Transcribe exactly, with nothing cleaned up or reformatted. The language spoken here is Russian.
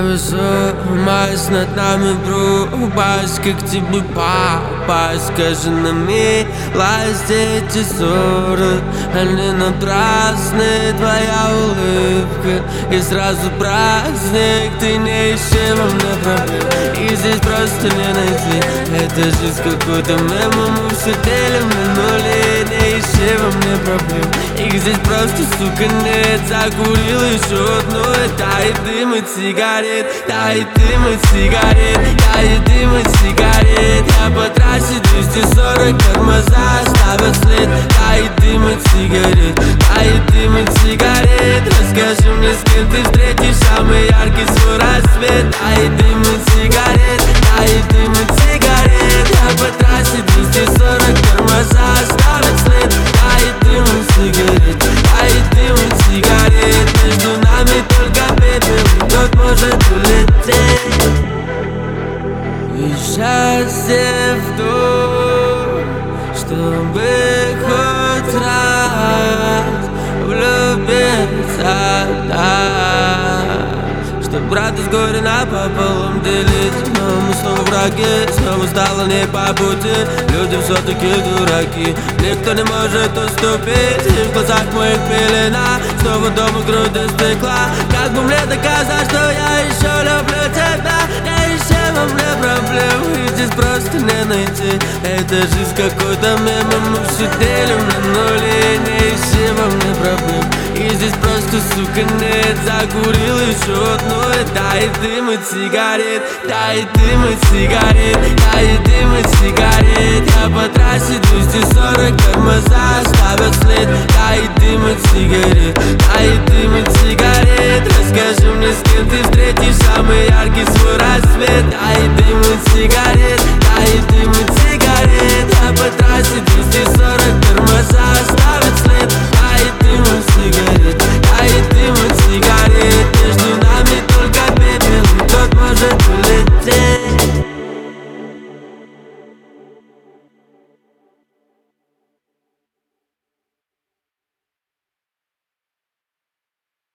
Зависимость над нами пропасть, как тебе попасть? Скажи на милость, эти ссоры, они напрасны, твоя улыбка и сразу праздник. Ты не ищи во мне проблем, и здесь просто не найти. Это жизнь какой-то мем, мы все делим на нули. Не ищи во мне проблем, их здесь просто, сука, нет. Закурил еще одну, тает дым от сигарет, тает дым от сигарет, тает дым от сигарет. Я по трассе двести сорок, тормоза ставят след. Тает дым от сигарет, тает дым от сигарет. Расскажи мне, с кем ты встретишь самый яркий свой рассвет. Тает дым от сигарет, тает дым от сигарет. Я по трассе двести сорок, тормоза ставят след. Тает дым от сигарет, тает дым от сигарет. Между нами только пепел, тот может улететь. И счастье в том, чтобы хоть раз влюбиться так, чтоб радость горе напополам делить. Но мы снова враги, снова стало не по пути. Люди все-таки дураки, никто не может уступить. И в глазах моих пелена, снова дома груда стекла. Как бы мне доказать, что я еще люблю тебя? Не ищи во мне проблем, и здесь просто не найти. Это жизнь какой-то мем, мы все делим на нули. Не ищи во мне проблем, и здесь просто, сука, нет. Закурил еще одну, тает дым от сигарет, тает дым от сигарет, тает дым от сигарет. Я по трассе двести сорок, тормоза ставят след. Тает дым от сигарет, тает дым от сигарет. Расскажи мне, с кем ты встретишь самый яркий свой рассвет. Тает дым от сигарет,